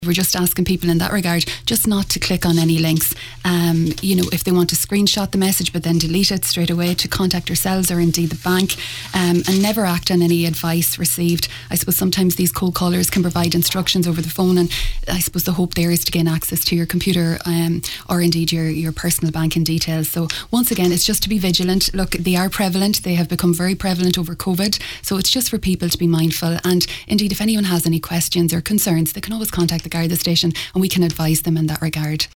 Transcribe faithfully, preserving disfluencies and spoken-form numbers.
We're just asking people in that regard just not to click on any links. Um, you know, if they want to screenshot the message but then delete it straight away, to contact yourselves or indeed the bank, um, and never act on any advice received. I suppose sometimes these cold callers can provide instructions over the phone, and I suppose the hope there is to gain access to your computer um, or indeed your, your personal banking details. So once again, it's just to be vigilant. Look, they are prevalent. They have become very prevalent over COVID. So it's just for people to be mindful. And indeed, if anyone has any questions or concerns, they can always contact the Garda station and we can advise them in that regard.